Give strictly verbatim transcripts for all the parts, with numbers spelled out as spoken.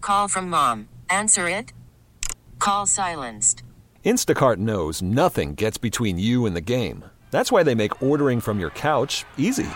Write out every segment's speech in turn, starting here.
Call from mom. Answer it. Call silenced. Instacart knows nothing gets between you and the game. That's why they make ordering from your couch easy.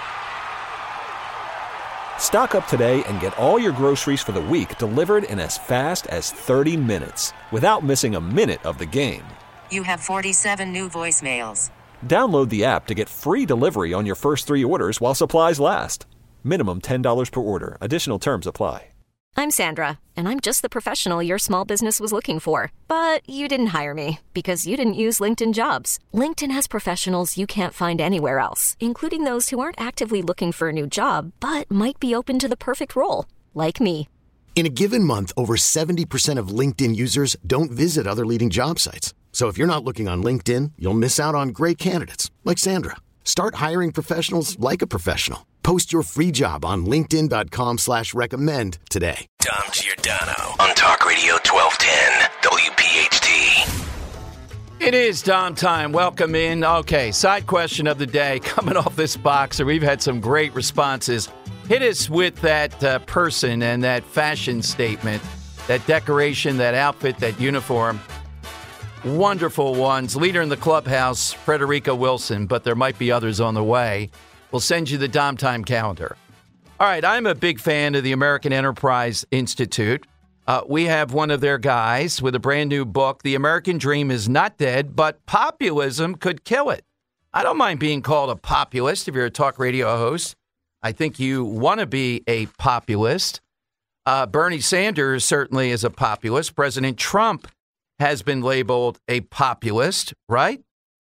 Stock up today and get all your groceries for the week delivered in as fast as thirty minutes without missing a minute of the game. You have forty-seven new voicemails. Download the app to get free delivery on your first three orders while supplies last. Minimum ten dollars per order. Additional terms apply. I'm Sandra, and I'm just the professional your small business was looking for. But you didn't hire me because you didn't use LinkedIn Jobs. LinkedIn has professionals you can't find anywhere else, including those who aren't actively looking for a new job, but might be open to the perfect role, like me. In a given month, over seventy percent of LinkedIn users don't visit other leading job sites. So if you're not looking on LinkedIn, you'll miss out on great candidates like Sandra. Start hiring professionals like a professional. Post your free job on linkedin.com slash recommend today. Dom Giordano on Talk Radio twelve ten W P H T. It is Dom time. Welcome in. Okay, side question of the day. Coming off this boxer, we've had some great responses. Hit us with that uh, person and that fashion statement, that decoration, that outfit, that uniform. Wonderful ones. Leader in the clubhouse, Frederica Wilson, but there might be others on the way. We'll send you the Dom Time calendar. All right, I'm a big fan of the American Enterprise Institute. Uh, we have one of their guys with a brand new book, The American Dream is Not Dead, but Populism Could Kill It. I don't mind being called a populist if you're a talk radio host. I think you want to be a populist. Uh, Bernie Sanders certainly is a populist. President Trump has been labeled a populist, right?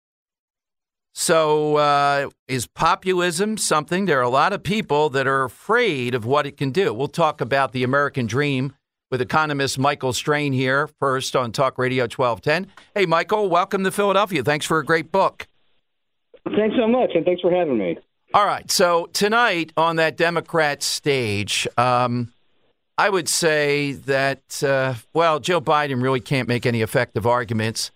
So uh, is populism something? There are a lot of people that are afraid of what it can do. We'll talk about the American dream with economist Michael Strain here first on Talk Radio twelve ten. Hey, Michael, welcome to Philadelphia. Thanks for a great book. Thanks so much, and thanks for having me. All right, so tonight on that Democrat stage, um, I would say that, uh, well, Joe Biden really can't make any effective arguments.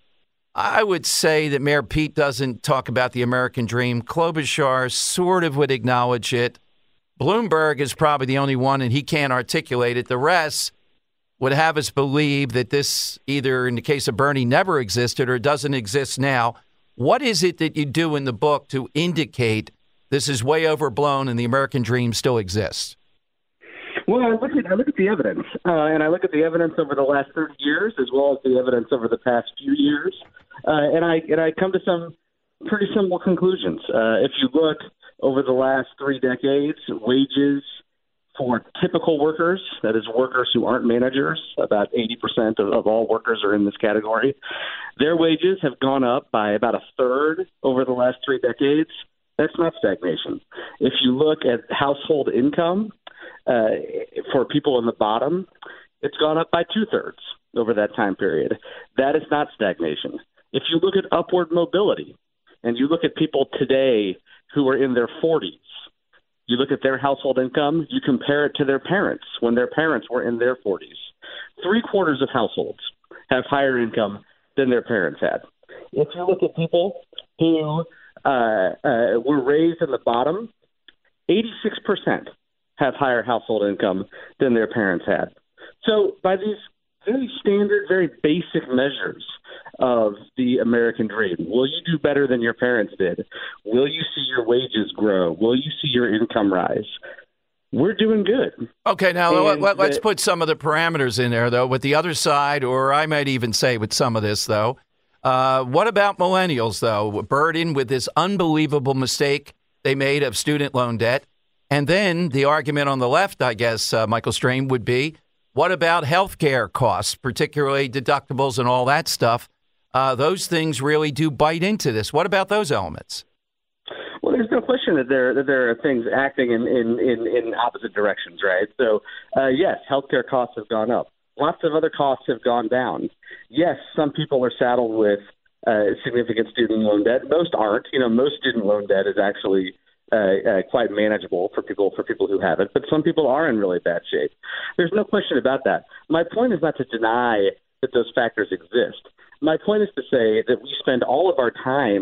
I would say that Mayor Pete doesn't talk about the American dream. Klobuchar sort of would acknowledge it. Bloomberg is probably the only one, and he can't articulate it. The rest would have us believe that this, either in the case of Bernie, never existed or doesn't exist now. What is it that you do in the book to indicate this is way overblown and the American dream still exists? Well, I look at I look at the evidence, uh, and I look at the evidence over the last thirty years, as well as the evidence over the past few years, uh, and I and I come to some pretty simple conclusions. Uh, if you look over the last three decades, wages for typical workers, that is, workers who aren't managers, about eighty percent of, of all workers are in this category. Their wages have gone up by about a third over the last three decades. That's not stagnation. If you look at household income, Uh, for people in the bottom, it's gone up by two-thirds over that time period. That is not stagnation. If you look at upward mobility, and you look at people today who are in their forties, you look at their household income, you compare it to their parents when their parents were in their forties. Three-quarters of households have higher income than their parents had. If you look at people who uh, uh, were raised in the bottom, eighty-six percent have higher household income than their parents had. So by these very standard, very basic measures of the American dream, will you do better than your parents did? Will you see your wages grow? Will you see your income rise? We're doing good. Okay, now And let, let's the, put some of the parameters in there, though, with the other side, or I might even say with some of this, though. Uh, what about millennials, though, burdened with this unbelievable mistake they made of student loan debt? And then the argument on the left, I guess, uh, Michael Strain, would be, what about health care costs, particularly deductibles and all that stuff? Uh, those things really do bite into this. What about those elements? Well, there's no question that there that there are things acting in, in, in, in opposite directions, right? So, uh, yes, healthcare costs have gone up. Lots of other costs have gone down. Yes, some people are saddled with uh, significant student loan debt. Most aren't. You know, most student loan debt is actually Uh, uh, quite manageable for people for people who have it, but some people are in really bad shape. There's no question about that. My point is not to deny that those factors exist. My point is to say that we spend all of our time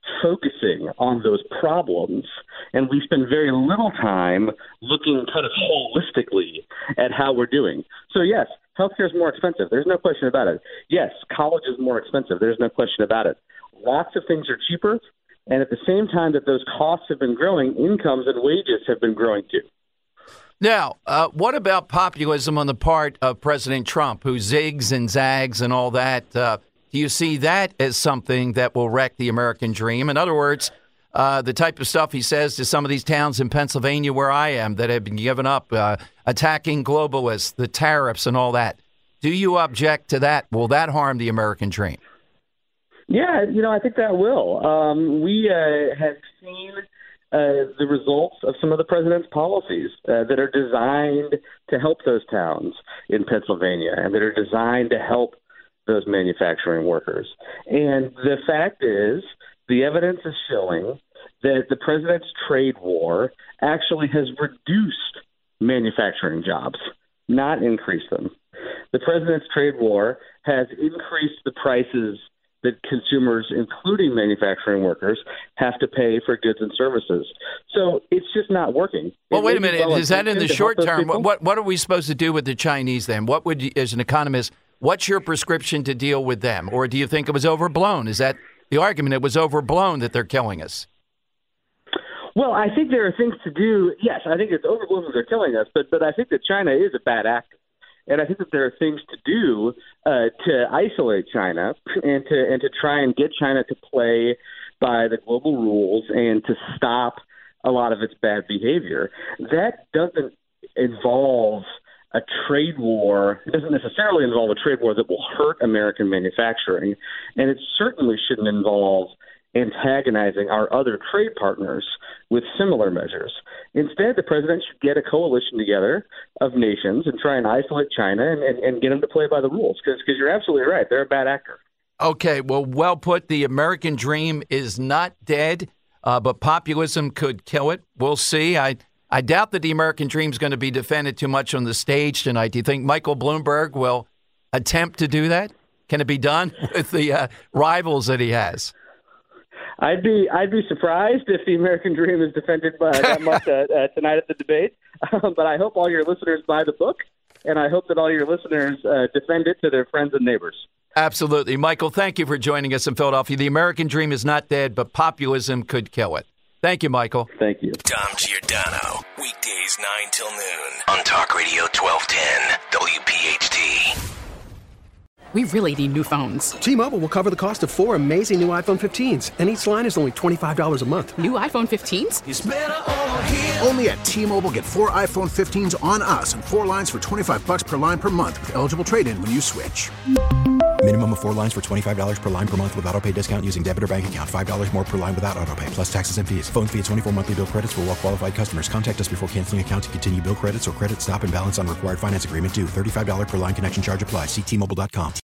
focusing on those problems, and we spend very little time looking kind of holistically at how we're doing. So, yes, healthcare is more expensive. There's no question about it. Yes, college is more expensive. There's no question about it. Lots of things are cheaper, and at the same time that those costs have been growing, incomes and wages have been growing too. Now, uh, what about populism on the part of President Trump, who zigs and zags and all that? Uh, do you see that as something that will wreck the American dream? In other words, uh, the type of stuff he says to some of these towns in Pennsylvania where I am that have been given up, uh, attacking globalists, the tariffs and all that. Do you object to that? Will that harm the American dream? Yeah, you know, I think that will. Um, we uh, have seen uh, the results of some of the president's policies uh, that are designed to help those towns in Pennsylvania and that are designed to help those manufacturing workers. And the fact is, the evidence is showing that the president's trade war actually has reduced manufacturing jobs, not increased them. The president's trade war has increased the prices that consumers, including manufacturing workers, have to pay for goods and services. So it's just not working. Well, it wait a minute. Well is that in the short term? What, what what are we supposed to do with the Chinese then? What would, you, as an economist, what's your prescription to deal with them? Or do you think it was overblown? Is that the argument? It was overblown that they're killing us? Well, I think there are things to do. Yes, I think it's overblown that they're killing us, but but I think that China is a bad actor. And I think that there are things to do uh, to isolate China and to and to try and get China to play by the global rules and to stop a lot of its bad behavior. That doesn't involve a trade war. It doesn't necessarily involve a trade war that will hurt American manufacturing, and it certainly shouldn't involve antagonizing our other trade partners with similar measures. Instead, the president should get a coalition together of nations and try and isolate China and, and, and get them to play by the rules, because because you're absolutely right. They're a bad actor. Okay, well, well put. The American dream is not dead, uh, but populism could kill it. We'll see. I, I doubt that the American dream is going to be defended too much on the stage tonight. Do you think Michael Bloomberg will attempt to do that? Can it be done with the uh, rivals that he has? I'd be I'd be surprised if the American dream is defended by that much uh, uh, tonight at the debate. Um, but I hope all your listeners buy the book, and I hope that all your listeners uh, defend it to their friends and neighbors. Absolutely. Michael, thank you for joining us in Philadelphia. The American dream is not dead, but populism could kill it. Thank you, Michael. Thank you. Dom Giordano, weekdays nine till noon on Talk Radio twelve ten W P H T. We really need new phones. T-Mobile will cover the cost of four amazing new iPhone fifteens, and each line is only twenty-five dollars a month. New iPhone fifteens? It's better over here. Only at T-Mobile, get four iPhone fifteens on us and four lines for twenty-five dollars per line per month with eligible trade-in when you switch. Minimum of four lines for twenty-five dollars per line per month with autopay discount using debit or bank account. five dollars more per line without autopay, plus taxes and fees. Phone fee at twenty-four monthly bill credits for well-qualified customers. Contact us before canceling account to continue bill credits or credit stop and balance on required finance agreement due. thirty-five dollars per line connection charge applies. See T Mobile dot com.